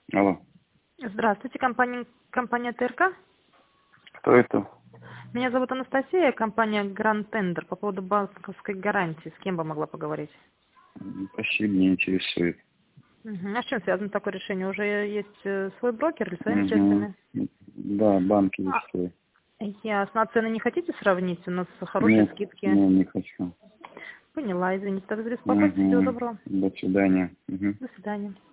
Алло. Здравствуйте, компания ТРК. Кто это? Меня зовут Анастасия, компания Grand Tender. По поводу банковской гарантии. С кем бы могла поговорить? Спасибо, не интересует. А с чем связано такое решение? Уже есть свой брокер или своими Угу. средствами? Да, банки есть А, свои. ясно. А цены не хотите сравнить? У нас хорошие Нет, скидки. не хочу. Поняла, извините. Так за беспокойство. Всего Угу. доброго. До свидания. Угу. До свидания.